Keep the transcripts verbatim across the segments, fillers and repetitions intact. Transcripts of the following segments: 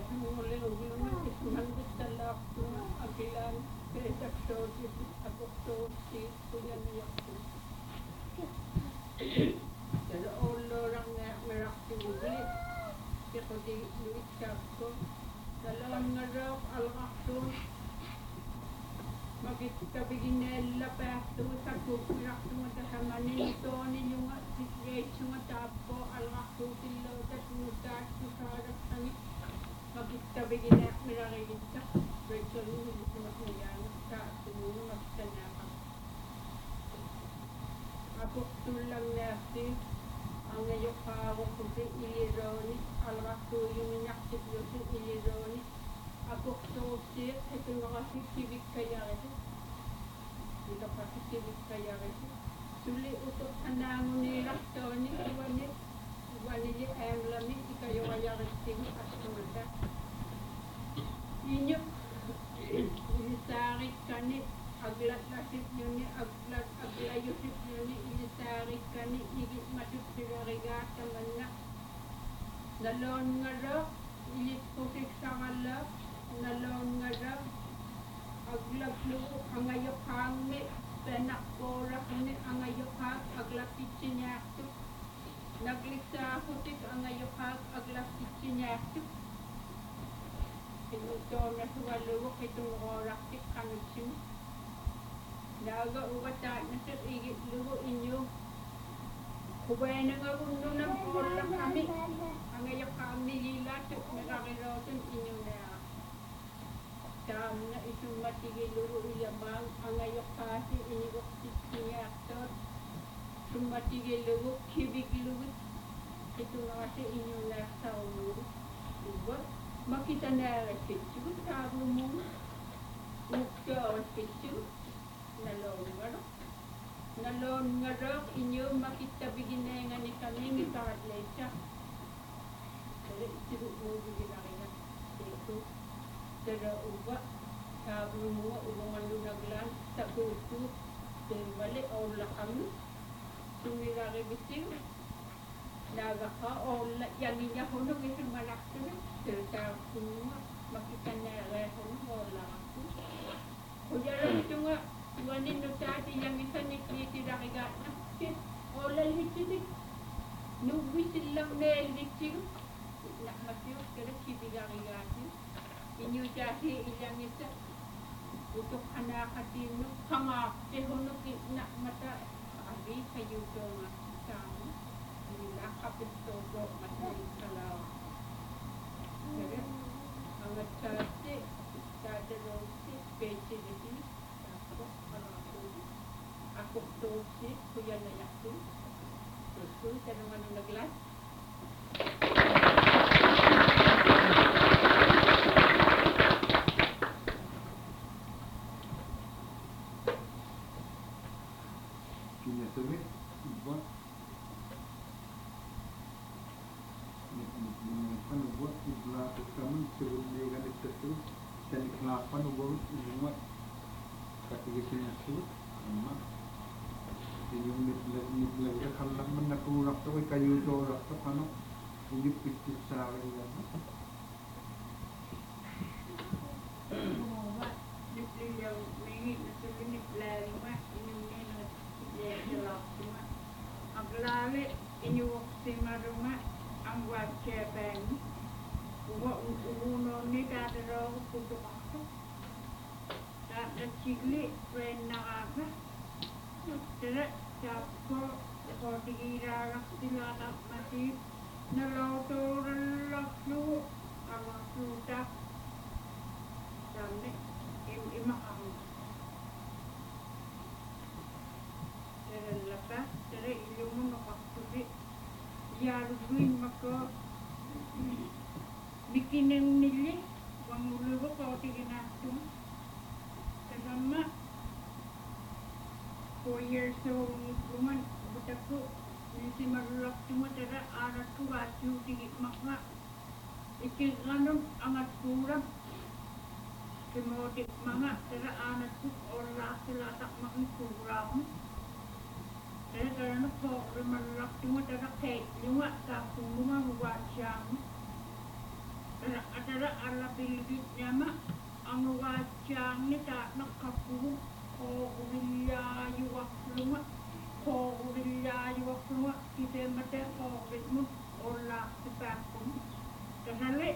Mulilugluman ismangut talak tuma agilan petaksosi apoktosi kuyanayaktu. Jadi orang yang merakti bugli seperti duit capko dalam ngarap al-maktun makita biginella pahtu sakuk meraktu matahamanin ito ninyong situation tapo al-maktun tilo tatutak tusarak tangit makita bigina merakita Rachel itu masnya tak semua makitanya apok tulang nasi ang ayokawak kusi ilironi alwaktu yung inaktip yosi ilironi apok sosi ito nakasi kibik kaya kasi ito kasi kibik kaya kasi suli utok anangon ni raktoni iwani iwani ni emlami ikayo kaya kasi at kumanda inyo ilisarit kani aglat lasip yun ni aglat aglayusip yun ni ilisarit kani igit matut sigarigat naman na nalon nga raw ilit pusik sa kalap nalon nga raw aglat luko ang ayok hangmi penak pora kani ang ayok hang aglat pitsinyaktip nagliksa putik ang ayok hang aglat pitsinyaktip ito na suwaluwak itong oraktik kanutsim Daga ubata nasir igit lugo inyo. Kubay na nga kung nung nag-ulang kami. Ang ayak kami lilatok nakakiroton inyo na. Tam na isang matigil lugo iyabang. Ang ayak kasi inigok sinyaktor. Sumatigil lugo, kibig lugo. Ito na kasi inyo na sa umuro. Diba? Makita na resityo. Tabo mo. Mukta o resityo. Nalon nga ro. Nalon nga ro, inyo makita biginengan ni kami ni Karatlecha. Kaya ito mo biginengan. Ito. Tara uba. Sabi mo, ubang lunaglan. Sa kuto. Tara bali, ola kami. Sumirari biting. Naga ka, ola. Yang niya hunong isang malakto na. Tara sabi mo, makita na reho na ola ako. Kuya rin ito nga. Wanin no tati yang isa ni Kriti dakigat na. Olal hitidik. Nugwisil lang na elitsi. Nakmatiyo, kaya kibigakigatin. Inyo tati ilang isa. Utok anakatin no. Hangak. Tehonok nakmata. Abi kayo ko nga. Sama. Nila kapitogo. Mataling kalaw. Kaya. Ang at tati. Tati rosi. Peche dito. Ako to si kuya na yakto. So, tanong ano naglas? Kaya sabi, iba. Ano ba? Ibla ko kaman, siruligan ito ito. Taniklapan, ubawit, umumat. Katigisin niya ito. Ama. Yung nitlag ka kalang man naturak to ay kayo dorak to ano hindi pitit sa akin yan Bumawa nitlag yung may nasulit nitlag ma inyong nila nitlag ma aglali inyong si maruma ang wagchepen uwa uno ni tataro puto ako tatachigli friend na aga Tara, siapa kalau diirak silakan masih nelato relaxu, kalau sudah sampai im imam. Tara lepas, tara ilmu nak pasti ya rugi maka bikin yang nilai, wang mulu kalau tiga tu, terima. Four years old woman, but ako, si marulak cuma tera anak ko asyo tingit makna. Ikiganong angat kurang. Kimotik mga tera anak ko oras sila tak makikurang. Tera tera na po, marulak cuma tera kate, yung at kapong mga buwan siyang. Adara ala biligit nyama ang wachang ni ta nakapu ko gulya yuwak luma ko gulya yuwak luma kite mate ko bitmu ola tipakun kasale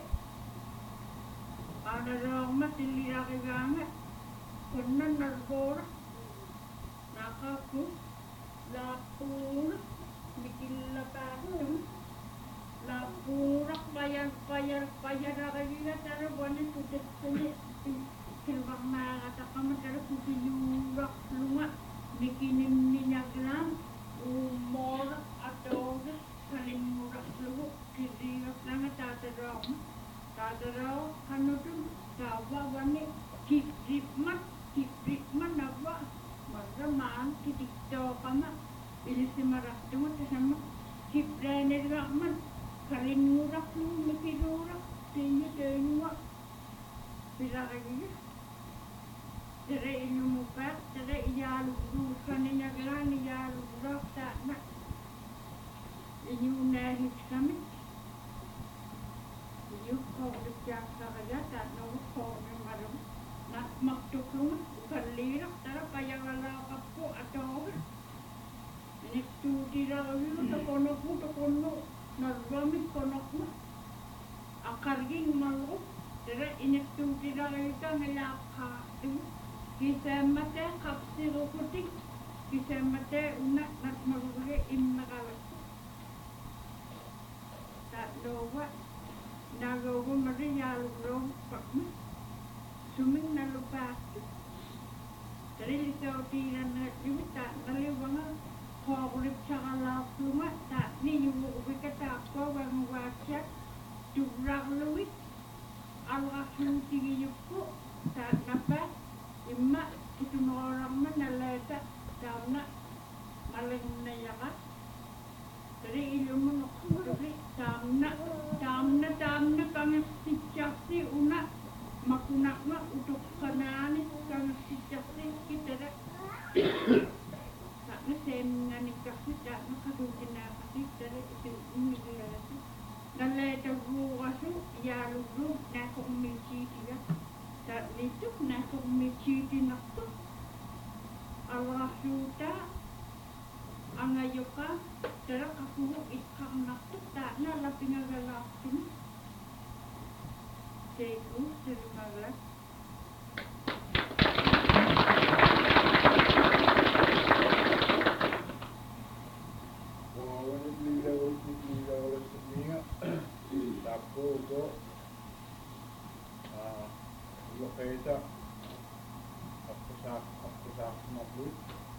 ada rong matili rakiganga kunnan narbora nakapu lapur bikin lapakun lapurak bayar bayar bayar rakiganga tara bone putet sini silbang mga kamu tara kutiyurak luma bikinim ninyaglam umor atau kalimurak lugu kirirak nanga tatarong tatarong kanu tu kawa wani kikripmat kikripmat nawa marraman kitikto kama ilisi marak tungo tasama kiprene rakman kalimurak lugu mikirurak tinya tinya Pilakagigit. Tere inumupat, tere iyalugdug ka niya glan, iyalugdug ta na. Inyo nahit kami. Inyo koglit yak sa kaya, ta na koglit marum. Na magtuklong, ukalirak, tara payangalakap ko, ato. Inistudi ra kayo, takono po, takono. Narwamit konok mo. Akarging malo. Tera inistudi ra kayo ka ngayaka. Kisemate kapsiro kutik. Kisemate unak nat maguge imnakalat. Tak doa. Nagawa mariyalugro pakma. Suming nalupak. Tera ikaw tiran na yuta. Naliwanga kogulip sa kalapuma. Tak ni yung ubikatak ko wang wasyak. Tugrag lawit. Alakasung tingiyuk ko. Tak dapat. Ima itu orang mana leta karena maling nayakat. Jadi ilmu nak jadi tamna tamna tamna kami sejati una makunak mak untuk kanani kami sejati kita dah. Tak nasi nikah kita nak kadukin apa sih dari itu ini dia sih. Dan leta gua tu ya lu nak umilci dia. Tak itu nak umilci dia nak tu. Allah sudah angayoka tera aku ikam nak tu tak nak lapin agalak tu. Jadi terima kasih. Tapo ko ah loketa ako sa ako sa mabut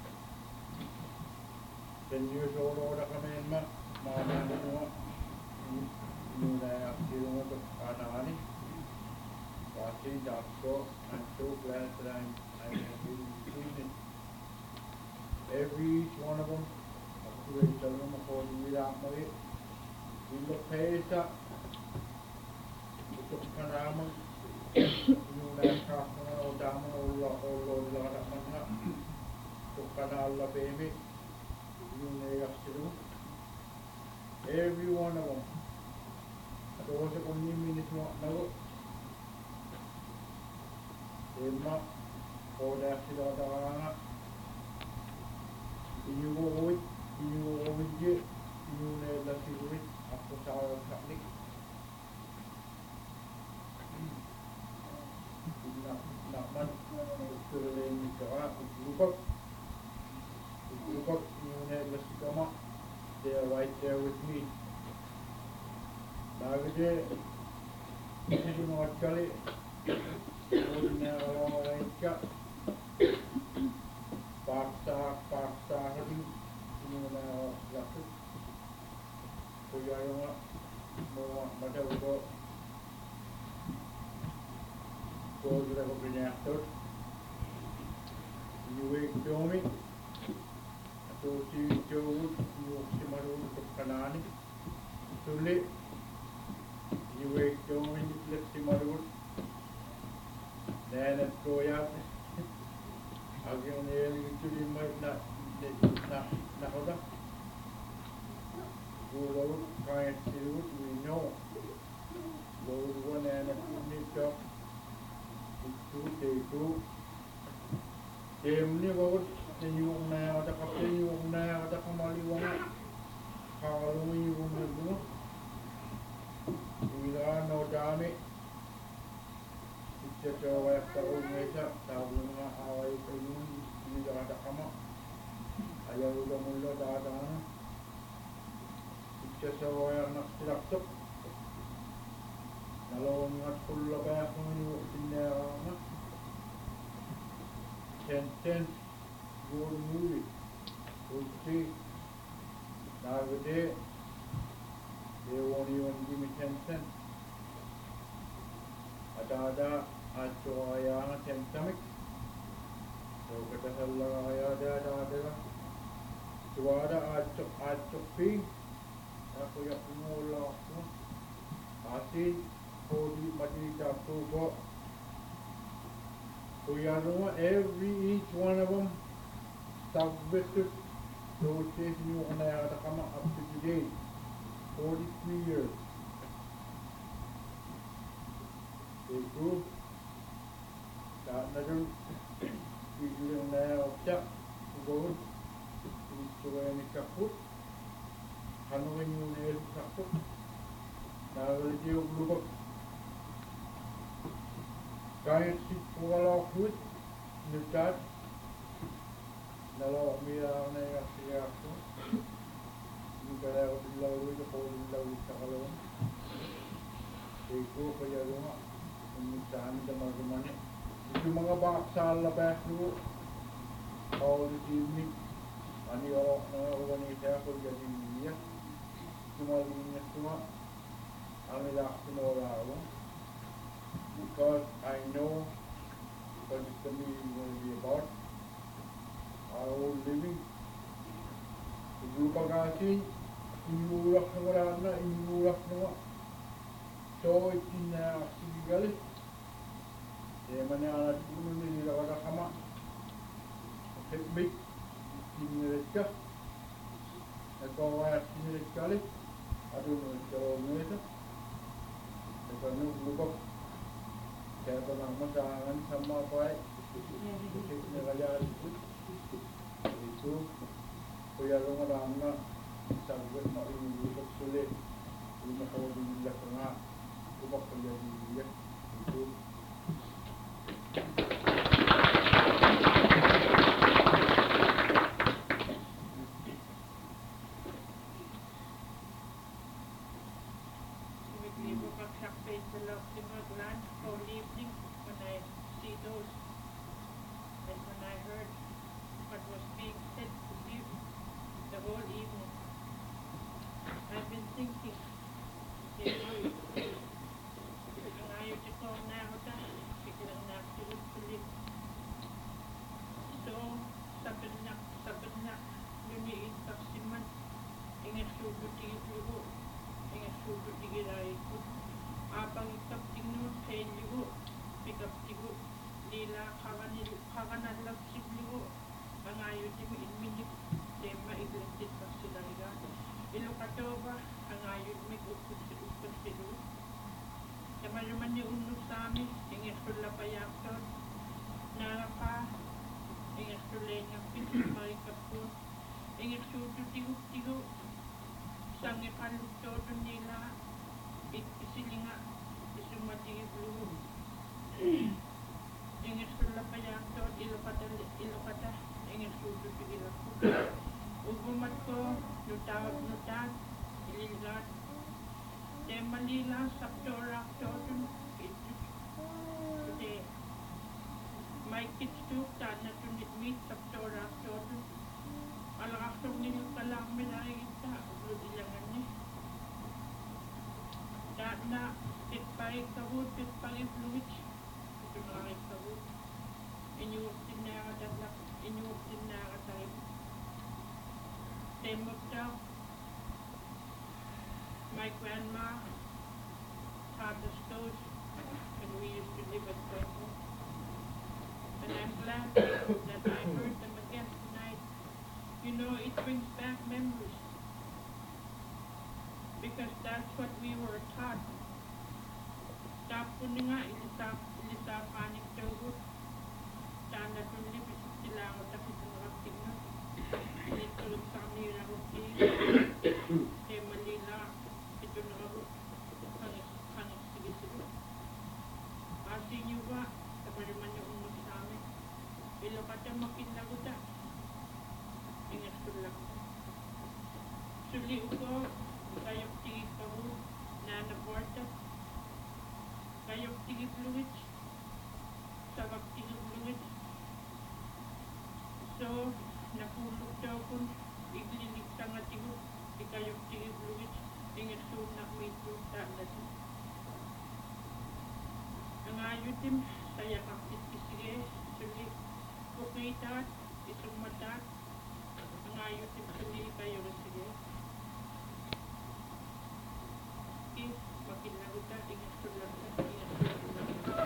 then you so ora kami ma mama mo muna akiro mo anani watching Tapo. I'm so glad that I'm I'm included every one of them ako rin sa mga ko nila mo eh loketa untuk kanamang yung nasa mga odama ulo ulo lahat mga untuk kanal la baby yung nayasiru every one of them ato sa kung ni minutes mo nago ema oda sila daga inyugo inyugo je yung nayasiru ako sa kaklik nakman tuloy ni ka lupak lupak yung neglas kama they are right there with me nagaje hindi mo atkali hindi na awang ka paksa paksa hindi hindi na lakit kaya yung mo madaw ko ko dira ko pinaktot yuwe kyomi ato si jowo yu si maru ko kanani tuli yuwe kyomi ni si maru nene ko ya agyo ne ni tuli mai na na na hoda Guru kind to we know Lord one chọc ít chú để chú em ni bagus senyum na ada kapten senyum na ada kembali wana kalau ini rumah dulu bila no dami kita coba tahu mereka tahu mana awal itu ini ada kama ayah udah mulai ada kita coba yang nak silap tu kalau ingat full apa yang ini sini apa ten ten good movie good see nowadays they won't even give me ten cents ada-ada aco ayah ten samik so kata salah ayah ada ada lah so ada aco aco ping aku yang mula tu asin kodi mati jatuh kok so ya rumah every each one of them submitted those days new on ayah ada kama up to today forty-three years itu tak ada video na ocak gawin itu yang kaput ano yung nail kaput nagaliti yung lubak kahit si pungalaw kuit nutat nalaw mira na yung siya ako hindi kaya ako dilaw ito po dilaw sa kalawang itu kaya luma pemisahan teman-teman itu mga baksa labas dulu all this evening ani orang na wanita ko jadi dia cuma linya cuma ani lah semua because I know what this community is going to be about our own living lupa kasi inurak na wala na inurak na so itina sigalit eh mana anak puno ni nila kama fitbit tinireka ako ay tinireka lit ado no so nito ito no lubak kaya ito nang masangan sa mga pay na kaya ito kuya lo marang na sagot na inulubak sulit yung nakawagin nila ka nga lubak kaya nila ito Manila, Saptora, Jordan, today. My kids too, Tanya to meet Saptora, Jordan. Alakasong nila palang minakita, ulilangan niya. Dahil na, titparik kawud, titparik fluid. Ito narik kawud. Inyuwag din na kadadak, inyuwag din na kadadak. Temok daw. My grandma taught us those when we used to live at Pueblo. And I'm glad that I heard them again tonight. You know, it brings back memories. Because that's what we were taught. Stop Kundi nga ilisa ilisa panik tuh. Tanda tuh ni bisik sila ako tapi tumakapit na. Tulog sa kanila na rupi. Kaya malila. Ito na ako. Hangis, hangis, sige sige. Kasi nyo ba? Sabi naman yung umag sa amin. Ilo ka siya makinago da. Ingat ko lang. Suli ko. Kayok tigit ka mo. Na naporta. Kayok tigit luwit. Sabak tigit luwit. So, napulog daw ko. Iglilig sa nga tigit. Ikayok tigit luwit. Ingat ko na may tuta na siya. Ang ayutim, saya kapit kisige, suli, kukitat, isang matat, ang ayutim suli kayo na sige. Okay, makinaguta, ingat sulang ka, ingat sulang ka.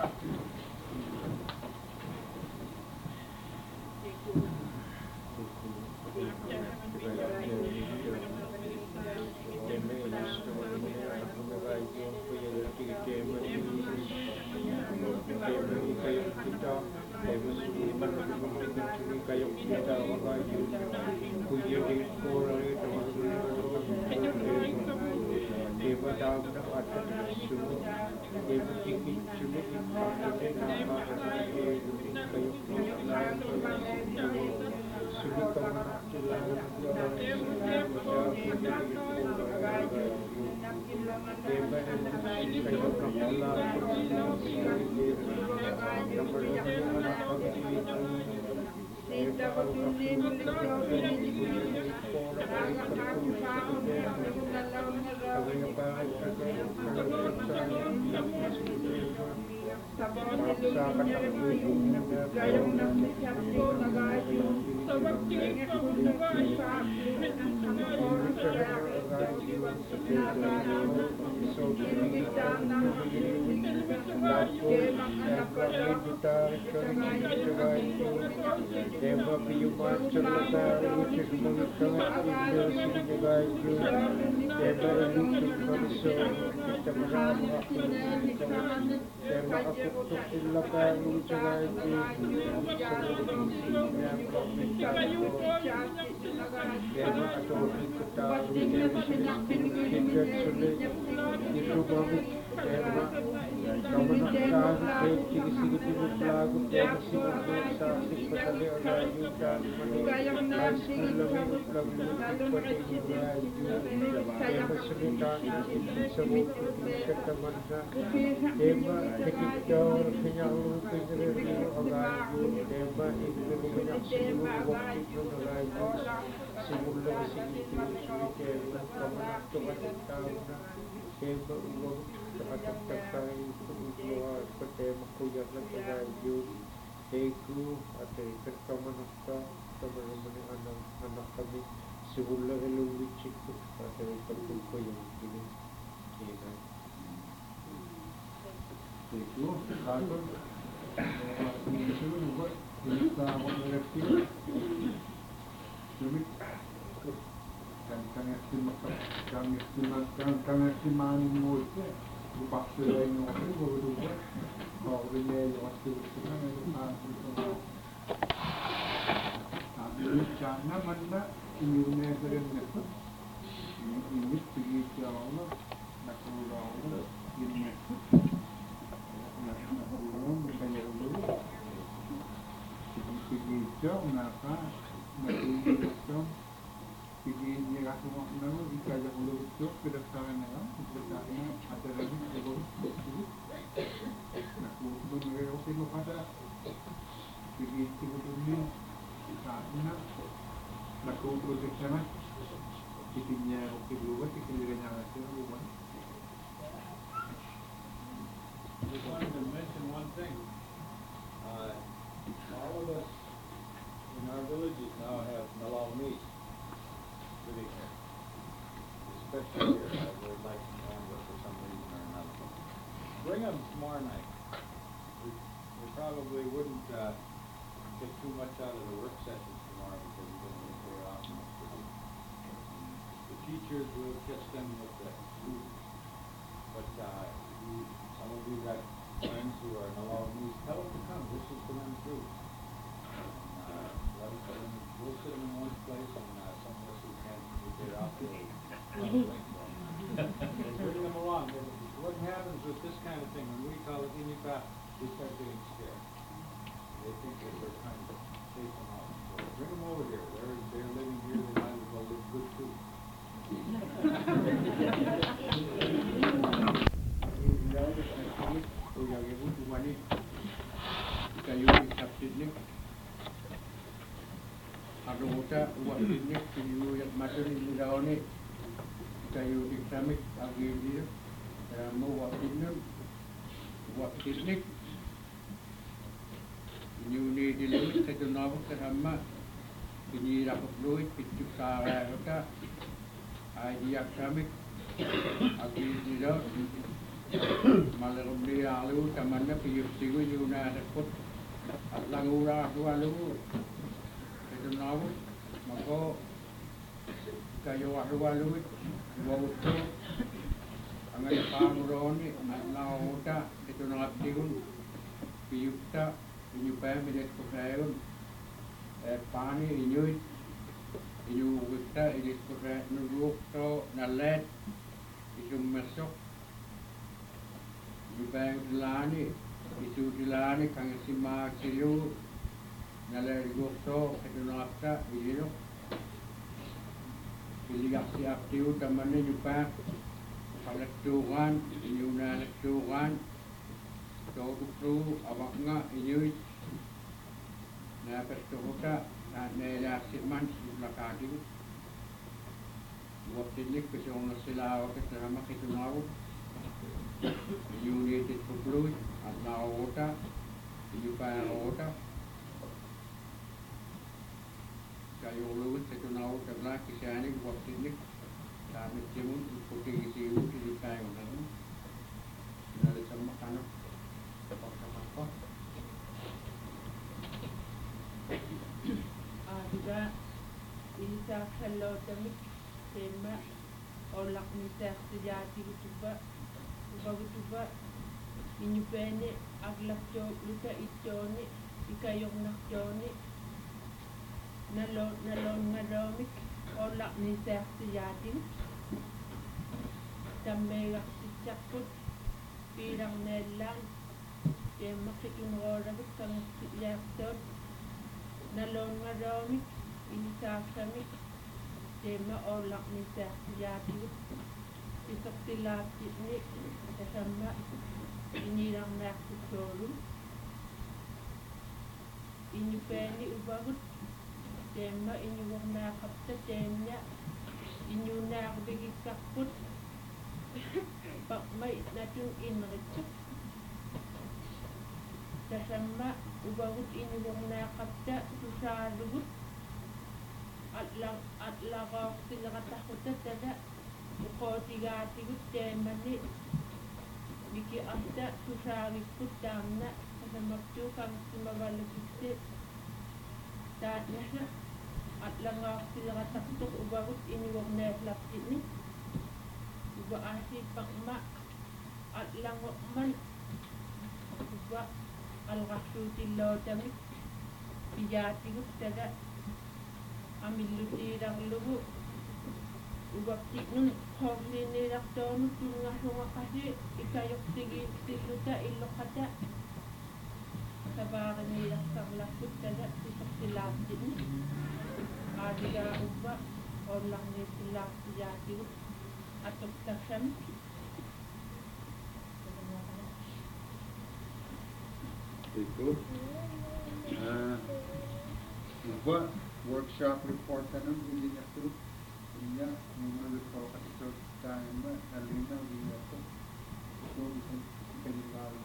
Bring them tomorrow night. We, we probably wouldn't uh, get too much out of the work sessions tomorrow because we're going to be very often. The teachers will catch them with the students. But uh, you, some of you got kind of thing. When we call it Inipa, they start getting scared. They think that we're trying to chase them out. So bring them over here. They're, they're living here, they might as well live good too. Ada buat ini video yang macam ini dah ni kayu di kami lagi dia mau buat ini buat teknik ini ni di limit satu nama kerama ini dapat duit picu sara kita idea kami lagi dia malam dia lalu temannya piu piu juga ada kot lagu lagu lagu Nawa, maka kayu walu-walu walu angan panguroni nauta itu nabdigun piyukta inyupa milet kusayon eh pani inyuit inyu wikta ilis kusay nurukto nalet isum mesok inyupa dilani isu dilani kang sima silu Nala gusto itu nafsa begini, pilih aksi aktif temannya juga pada tuan, inyuna tuan, tahu tu abangnya inyui, na pertuhuta, na nela siman sebelah kaki, waktu ini keseorang sila waktu selama kita nahu, inyuni itu perlu, atau ota, inyupa ota. Kayu luwes itu nahu sebelah kisah ini waktu ini kami cium putih isi itu di kayu nahu dari sama kanak sama apa juga ini saya kalau kami tema orang misal sejati itu pak itu pak ini pene aglak jauh luka itu ni ikayong nak jauh ni nalon nalon ngalomik olak ni sertiyatin tambay sijakut pirang nelang ke makitun orabit kang yaktot nalon ngalomik ini sasamik tema olak ni sertiyatin isok tilapit ni kasama inirang naksusolum ini peni ubagut tema ini warna kapta temnya ini nak bagi kaput pak mai natun in recep dasama ubagut ini warna kapta susah lugut atlang atlaga sila takuta tada uko tiga tigut tema ni biki asta susah ikut tamna sama tu kang sumabalik ikut dan nasa at lang sila kataktok ubagot ini wag na lapit ni uba asi pangma at lang man uba al-rasuti lo damit pijati gut tada ambil luti dang lugu uba tiknun horli ni lakton tunga sunga kasi ikayok sigi siluta ilo kata sabaran ni laksang lakut tada isok silapit ni Adiga uba orang ni silap jadi atau tersen. Itu uh, uba workshop report kan ini itu ini memang report itu time alina dia tu itu bisa kita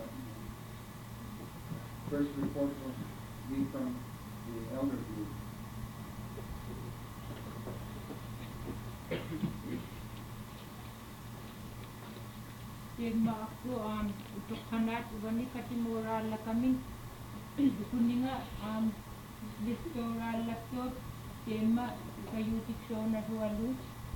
first report was me from the elder group. Tema aku um, untuk kanat wani katimura la kami kuninga um distora laptop tema kayu tiksona hualu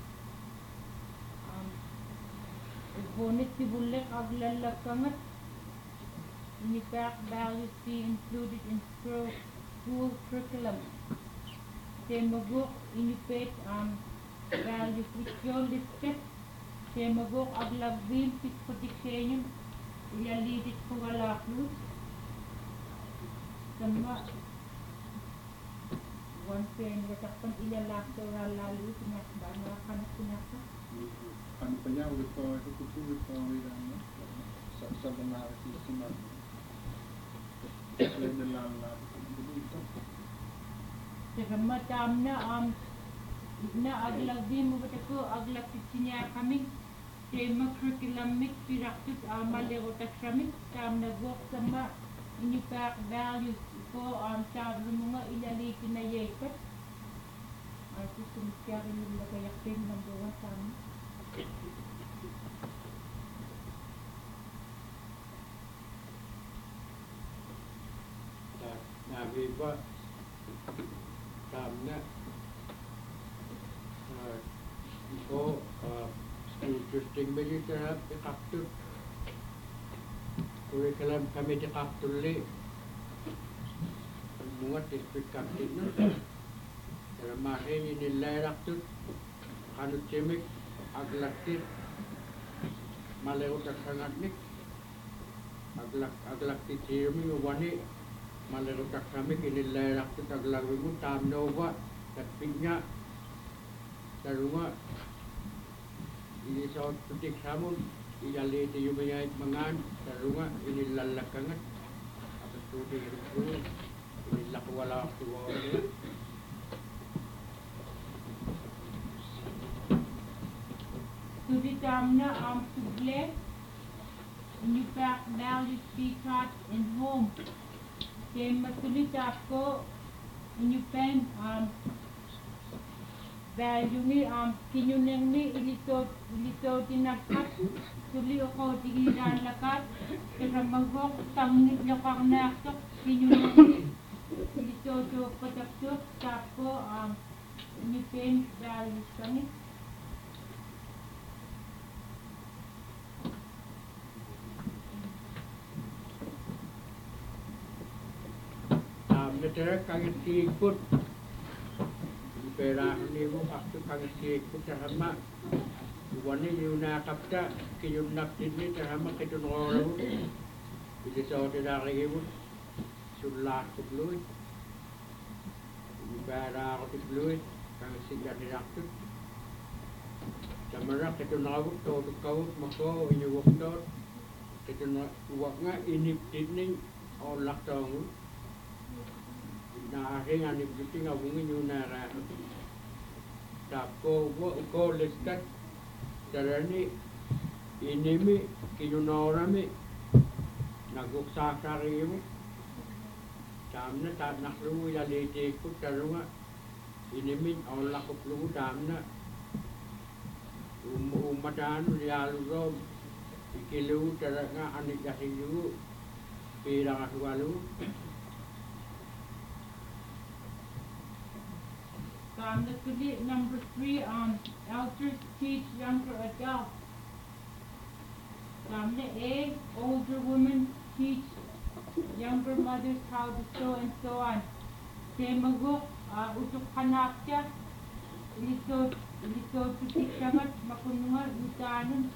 um bonit tibulle qabla lakangat ini pak values be included in school curriculum tema go ini pet um values which your listed tema go aglabin pit protection Ialitit ko galaklut. Sama one pen watakpan ilalak to lalu sinak bana kanak sinaka. Ano pa niya, ulit pa, ikutulit pa ang ilan, no? Sa sa banara si Siman. Kaya na lang natin ang dito. Sama tamna am na aglagdi mo batako aglag tinya kami. Tema curriculumik piraktut amale otakramik tamna gok sama ini pak values ko am tablo mga ilalitin na yepat. Ako sumikya rin yung lagayakin ng bawa tama. Nabi ba tamna ko school trusting military ikaktur curriculum kami ikaktur li mga district captain nun pero mahin inilay raktur kanut cemik aglaktir malewot aksangatnik aglak aglaktir cemik wani malewot aksamik inilay raktur aglakwimun tamnova katpinya darunga ini saot putik samun iyaliti yumayait mangan darunga inilalakangat apa studi itu inilakwala tuwa ini Studi tamna am suble ini pak values be taught in home. Tema sulit ako ini pen um value ni am kinyuneng ni ilito ilito tinakat suli ako tigiran lakat kaya magok tangit lakak naktok kinyuneng ni ilito to pataktok tapo am ini pen values kami. Netera kangit sikut pera ni mo aktu kangit sikut tahama wani yuna kapta kiyunap tinni tahama kitunoro ili so tidari mo sulat kubluy pera ko kubluy kangit sigat aktu samara kitunoro to kau mako inyuwak to kitunoro nga inip tinni olak tong na aking anik biting awungin yung nara tapo wa ko listat darani inimi kinunorami naguksakari mo tamna ta naklu ya lete ko tarunga inimi on lakuplu tamna um umatan yalu ikilu taranga anik yasilu pirang aswalu Um, let's look at number three, um, elders teach younger adults. Um, A, older women teach younger mothers how to sew and so on. Temagok, uh, utuk hanapya, ilito, ilito tutik sangat, makunungan, utanan.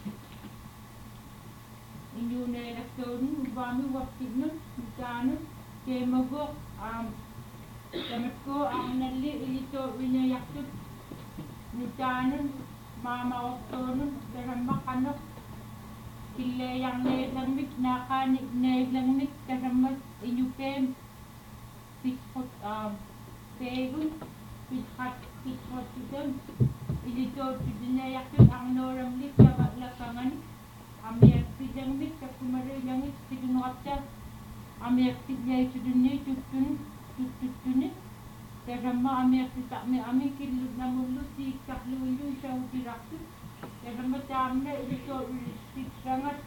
Inyo na elektonin, ubami waktig nun, utanan. Temagok, um, Damat ko ang nali ilito winayaktut nutanan mama oktonon daram makanok sila yang nailangmik nakanik nailangmik daram inyupem pitkot um pegun pitkat pitkot tudon ilito tudinayaktut ang noramlik yabat lakangan amir pidangmik kakumari langit pidunokta amir pidlay tudunni tutun tutun terama amir kita amir amir kilu namulu si kahlu ilu jauh dirakut terama tamna itu itu sangat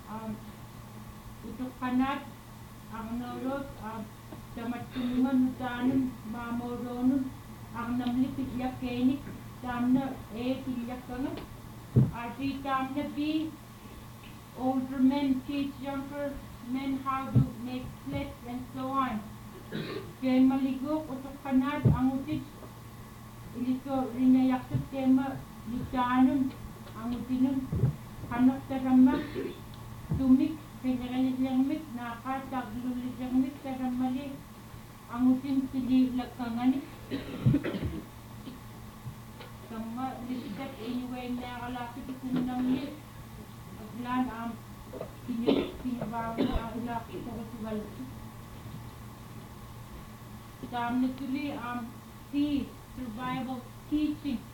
untuk kanat ang norot tamat kunungan utanun mamoronun ang namlipit yakenik tamna eh pilyak kanat arti tamna bi older men teach younger men how to make sleds and so on. Kaya maligok utok kanad ang utit ilito rinayaktut tema litanon ang utinun kanok tarama tumik Pinakalit lang mit, nakataglulit lang mit, pero mali. Ang usin sili lakangani. Sama listat anyway na kalapit ko nang lit. Aglan am pinabawa ang ilaki ko sa balat. Dami tuli am C, survival teaching.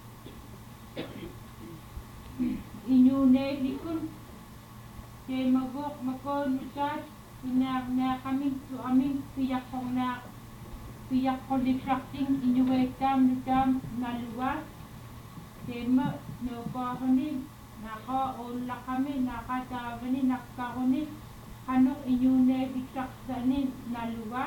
Inyo na likon. Kaya magok makon kat na na kami to aming piyak kong na piyak ko retracting inyo ay tam tam na luwas. Kaya ma no ko ni naka ola kami nakatawa ni nakako ni kanok inyo na retracting na luwas.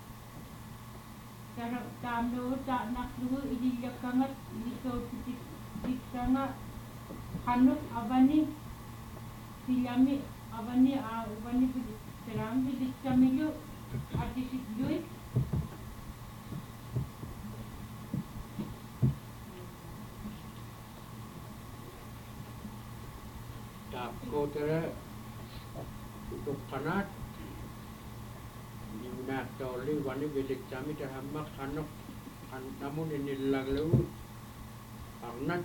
Kaya tam no ta nakluwa iliyak kangat ito titik titik nga kanok abani Silami, abani, abani tu seram tu dikami ju, artisit ju. Tak ko tere untuk kanat, ni nak toli wani bedik kami terhambat kanok, kan namun ini lalu, karena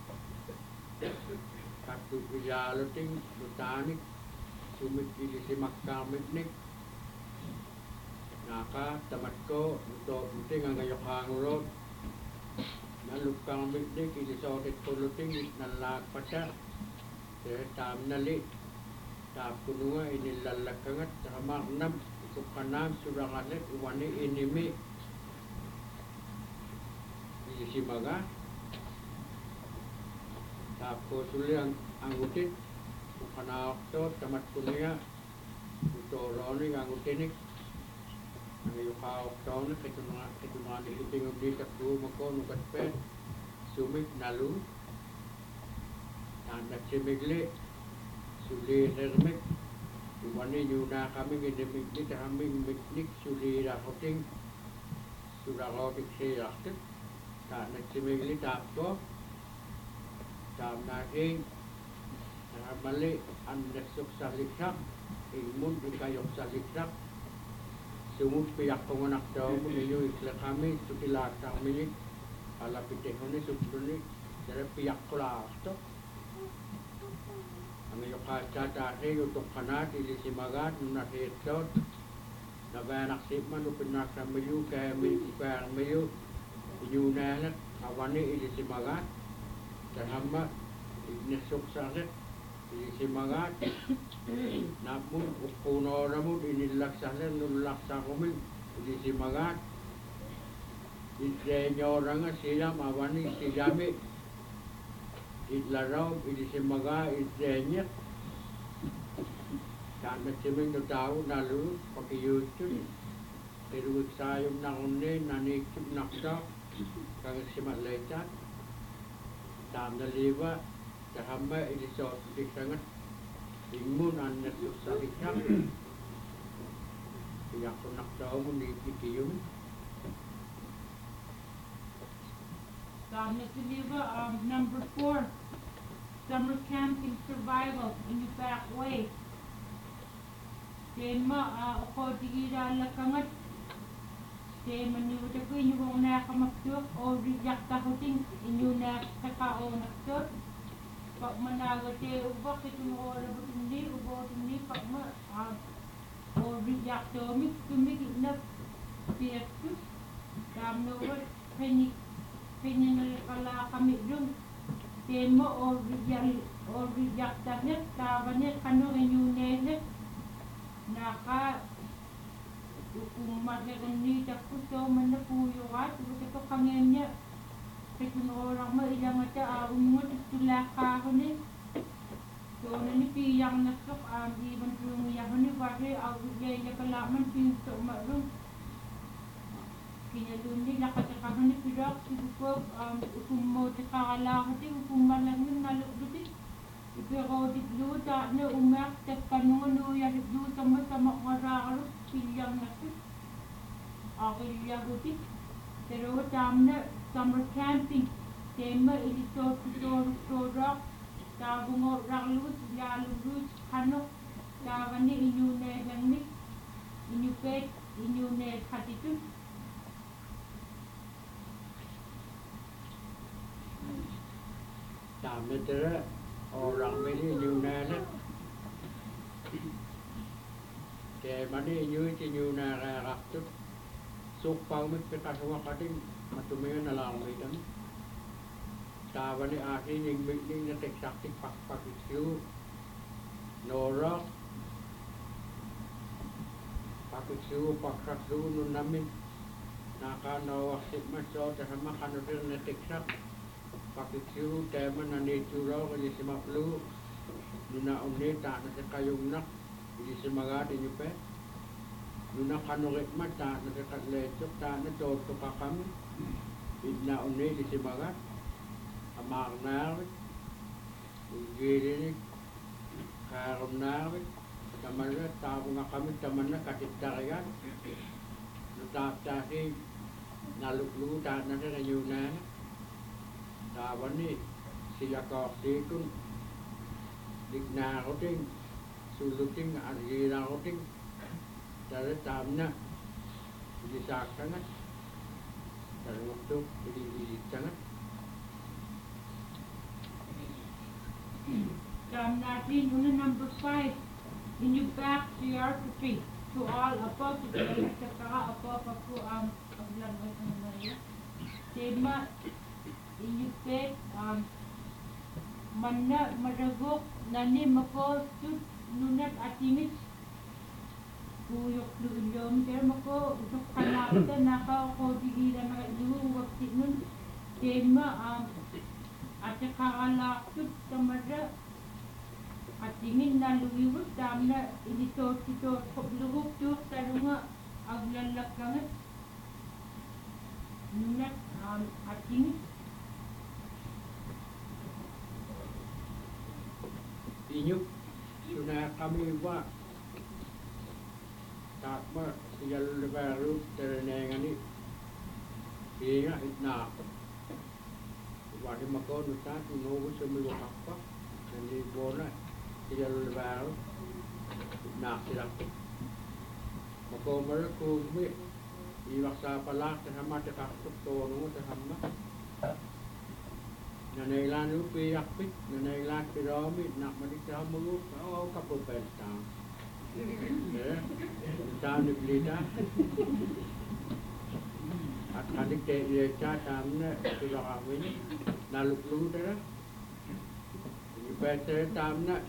Katu pijaloting, lutanik, sumit ili si makamiknik. Naka, tamat ko, luto, luting ang ngayokang urot. Nalukang miknik, ili sotit ko luting, nalag pata. Kaya tam nali, tap kununga, inilalakagat, sakamaknam, ikukanam, surangalit, uwani inimi. Ili si maga. Tapos uli ang angutin, kanak to, tamat kunia, ito roni ang angutinik, ang iyukaw to na kitungan iluting ang di takbo mako nukat pe, sumik nalu, tanak simigli, suli hermik, iwani nyo na kami ginimigli, kaming miknik, suli rakoting, surakotik siyakin, tanak simigli tapos, Tam naking mali ang nasok sa liksak, imun ikayok sa liksak. Sumut piyak kong anak daw mo ninyo isla kami, sukilat kami, alapitin ko ni sumutuni, dari piyak ko lang ito. Ang iyo kacatake, utok kanat, ili si magat, nung nakito, nabayanak sipman, upinak sa mayu, kaya may kaya mayu, inyo nalat, awani ili si magat, Terhambat, inesok sakit, isi magat, namun ukuno namun inilak sakit, nulak sakumin, isi magat, isenyo orang silam awani silami, itlaraw, isi magat, isenyek, karena cemeng tahu nalu pakai YouTube, terus sayum nangunne nanikip naksa, kang simat lecet. Tam naliwa, kahamba ini so dikangat, imun anda susah dikang, yang aku nak tahu ni kikium. Tam naliwa, um, number four, summer camping survival in the back way. Tema, ako digira lakangat. Kaya maniwag ko inyo kung nakamaksok o riyak tahuting inyo na kakao naksok. Pag managot eh, ubak ito mo oras o hindi, ubak hindi, pag ma, o riyak tahuting, tumigil na piyakos. Kaya nawag, pinanala kami doon. Kaya mo o riyak, o riyak tahuting, kawanit kano inyo nelet, naka, kung magaganda ako so manapuyo ka, tapos ito kanya niya. Kasi kung orang mo ilang ata, um, mo tutulak ka ako ni. So, nanipiyang nasok, um, iban yung yahan ni Bari, awag niya ilang kalaman, pinto umarong. Kinalun nila katakahan ni Pirak, sigupog, um, kung mo takakalakat, kung malangin naluklutin. Pero di luta na umak tak kanuno ya di luta mo sama orang pilang natin. Ako yaguti. Pero tam na summer camping. Tema ilito to to rock. Tabong raglut lalulus kanok. Tab pet inyo ne hatitun. Tạm biệt thế ở rằng mấy đi nhiều nè đó kẻ mà đi dưới thì nhiều nè ra gặp chút suốt bao mấy cái cái hoa cái mà tụi mình là làm gì đó ta vẫn đi à thì nhìn mình đi nó tịch sạc tịch bạc bạc cái xíu nổ rót bạc cái xíu bạc sạc xíu nó nằm mình naka nấu xịt mà cho cho hắn mà khăn nó nó tịch sạc pakai siru teman ane curau kali semak lu nuna omne tak na kayung nak di semaga di nyupe nuna kanore mata na kat lecok tak na jod to kakam idna omne di semaga amar nar giri ni karom nar tamana tabu ngakami tamana katit tarian nutap tahi naluk lu tak na kayuna ta vẫn đi sila cọp đi cũng định nào có trên sự lực trên ăn gì nào có trên ta đã tạm nha đi sạc cái này ta một chút đi đi cái này Psalm nineteen, number five. In your back to your feet, to all above the day, sa saka above ako ang paglangay ng mga tema. Inyupet um, mana maragok nani mako tut nunat atimit kuyok lulom pero mako usok kanapta naka ko digila na lu wakti nun tema um, at kakala tut tamara atingin na luwiwag tamna inito tito luwag tut tarunga aglalakkangat nunat um, atimit inyuk sudah kami buat tak ber jalur baru tereneng ini dia itna wadi makon nusa tuno semua apa jadi bona jalur baru itna silap makon mereka mi iwaksa palak terhama tekak to nu terhama nanay lan lu pi akpit nanay lan pi romi nak madi kamu oh kapo pesta ya ta ni blida at kanik te ye cha tamne pi lo awin na luk lu da ni pete tamne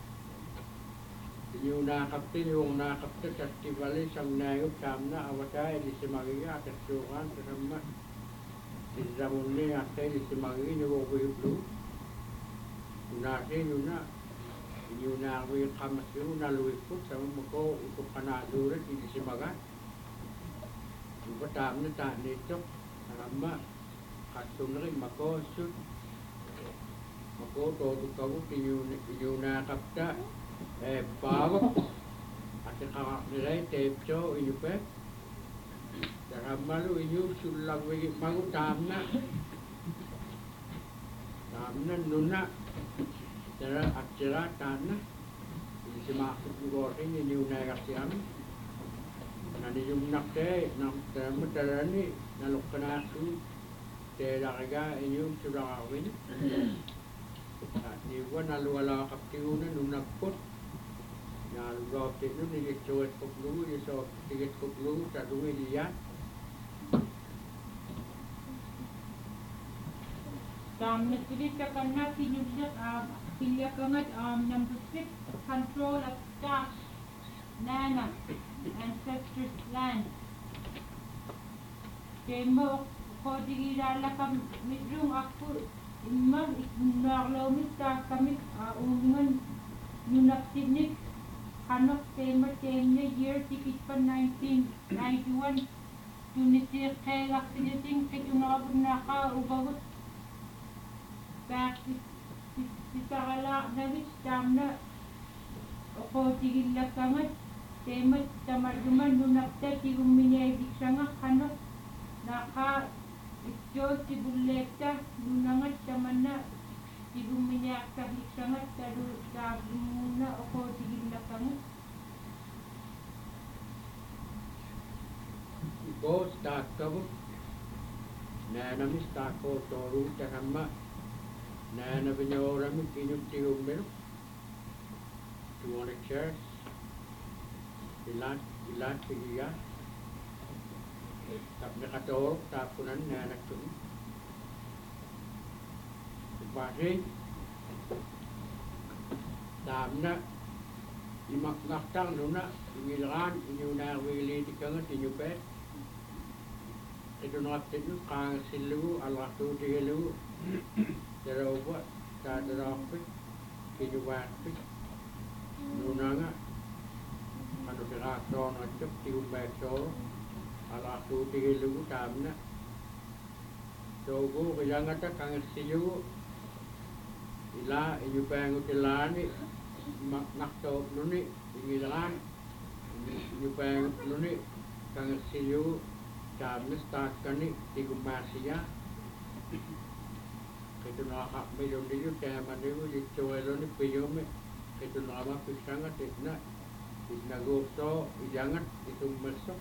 yu na kapti yung na kapti festival sang na yu tamne awata di semagia kesuran terima di zaman ni ada di semari ni bawa hidup, nak ni nak, ni nak we kamas ni nak luik pun sama mako ikut kana dulu di semara, juga tak ni tak ni cok, sama kasum ni mako sud, mako tu tu kau ti ni nak kapta, eh bawa, ada kau nilai tepco ini pe. Dalam malu ini sulang bagi malu tamna, tamna nuna, cara acara tanah, ini semua aku ini ni unai kasihan, nanti jumlah teh, nam dalam cara ni naluk kena tu, teh larga ini sulang awin, ni pun nalu ala kaptiu ni nuna put, nalu roh tu ni cuat koplu, ni so tiket koplu, satu ni dia. Um, Mister Kanna, Pinyulat, uh, Pilyakangat, um, number six, control of cash, Nana, ancestors' land. Kemo, Kodigirala kam midrung ako, imang ikunarlawit ka kami, uh, umungan, nunapsinik, hanok tema tema year, tikit pa nineteen ninety-one, tunisir kay laksiniting, kitunabag na ka, ubawot, back si Sakala Navich Tamna Oko Tigilla Kangat Temat Tamarduman Nunapta Tigumine Dixanga Kano Naka Itjo Tibuleta Nunangat Tamana Tigumine Akta Dixanga Taru Tabuna Oko Tigilla Kangat go start kabu nana mi start ko toru tahamma nana binyora mi kinu tiu mero tu on a church ilat ilat pigia tap na kator tap kunan nana kun Bari Damna Imak naktang nuna Ingilan Inyuna wili dikangat inyupe Ito natin kang silu Alaktu dihilu Darawa Dadarapi Kinyuwapi Nuna nga Ano sirakron Atip tiumbekso Alaktu dihilu Damna Togo kayangata kang silu Ila inyupang utilani mak nakto nuni ingilan inyupang nuni kang siyu kami start kani tigumasiya kito nakak mayon diyo kaya maniyo ito ni piyome kito nakama pisangat itna itna gusto ijangat itong masok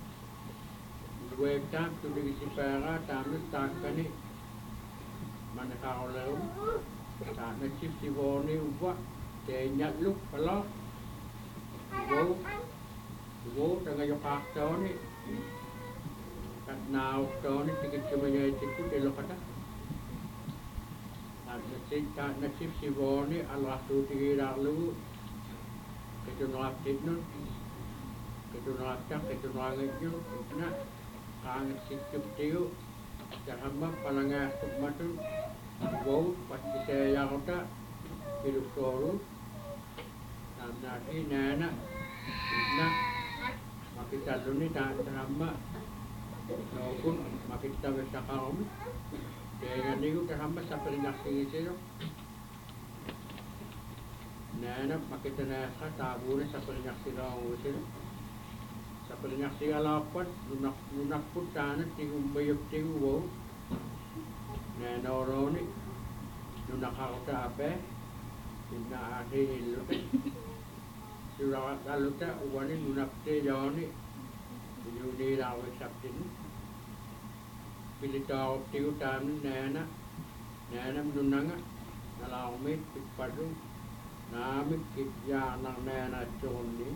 Web time to the Sipara, Tamis, Takani, Manakao, Tana Chipsy Warni, what? They not look a lot. Go, go, and your park Tony. But now, Tony, to get to me, to look at that. Tana Chipsy Warni, a lot to get out Lou. Get to know up Tidnut. Get to know up, get to know you, not. Kang sikip tiu Jahamma palanga matun Go pasti saya kota Hidup koru Namnati nana Idna Makita luni tak terhamma Nopun makita besakarom Kaya niyo terhamma sa peringaksi sino Nana makita nasa tabune sa peringaksi rong sino Sa peringaksi alapan, lunak lunak putana tingum bayok tinguwo, na noroni, lunak ako ta ape, ina ati ilute, sura kaluta uwani lunak te yoni, yuni lawe saptin, pilita optiku tamin nana, nana lunanga, nalawmit pikpadu, namit kitya nang nana choni.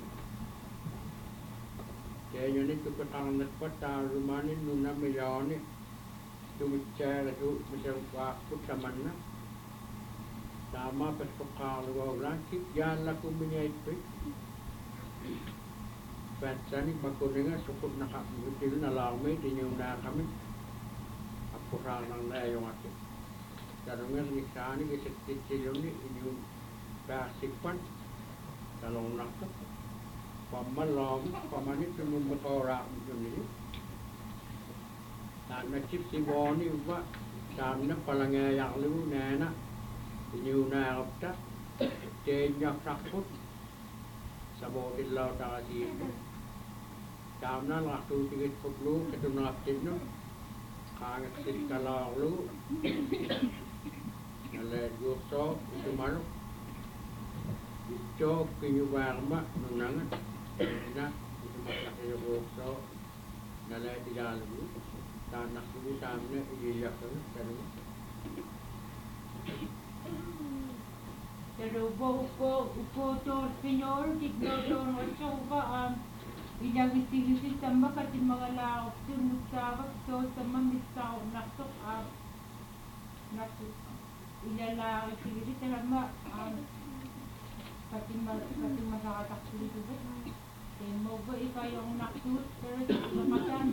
Kaya yun ito katang nagpata rumani nuna mayoni tumitsa ito masyang wakot sa man na tama pas pakalawa ulan yan la kuminya ito pansani magkuninga sukot na kamutil na lawme dinyong na kami apurang ng layong ati tarungan ni sani kisikit silyon ni inyong kasikpan talong nakto Pamalom, pamanit yung motora yun nila. Tana chip si Bonnie ba? Tana palangayak lu nana. Inyo na kapta. Tenya kakput. Sabotin law takasi. Tana lakto tigit putlu. Kito nakapit no. Kangat sit kalaw lu. Nalet gusto. Ito manok. Ito kinyuwarma. Nunangan. Na itu masalah rosso nalai di dalam tanah itu samne iya kan kan Pero bo ko ko to senyor tigno to rosso ka am inagisi tamba kati mga laok tunutawag to sama misaw nakto am nakto ilala sigiri tama am kati mas kati masakatak dito ba Moga ikaw yung naksus, pero lumatan.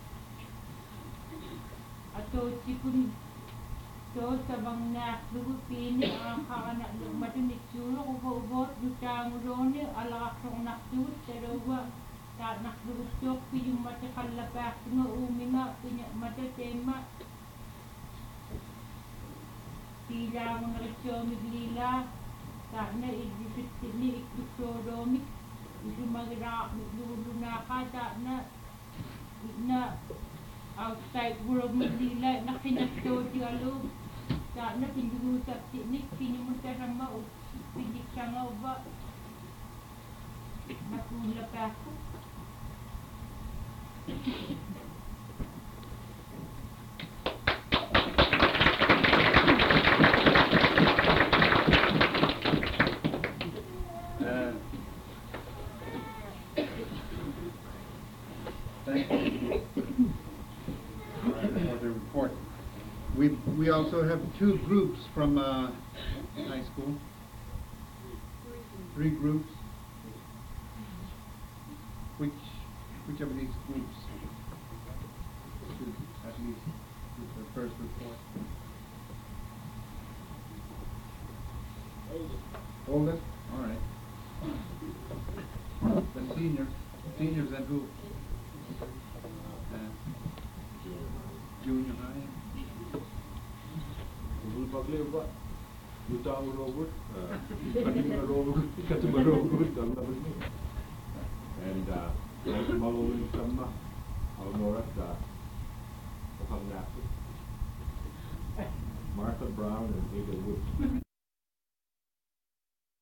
Ato sikun to sa bang nakdugupin ang kakanak lumatin itsuro ubo-ubot dutang rone alak yung naksus, pero wa ta nakduguptok piyong matakalapak nga uminga pinya matatema. Tila mo na ito miglila, ta na idipit ni ikduktoromik. Itu magra dulu na kata na na outside world Manila na kinasto di alo ta na pindulo sa teknik kinimunta sama o pindik sama ba nakula pa ako Thank you. All right, for the report. We, we also have two groups from, uh, high school. Three groups. Which, which of these groups should at least give the first report? Oldest? All right. The seniors, seniors and who? Uh, junior high? Dulu pakai apa? Juta robot, kati mga robot, kati mga robot, ang labas mo. And uh, mawawin sama, ang oras sa Pangasinan. Martha Brown and Ada Woods.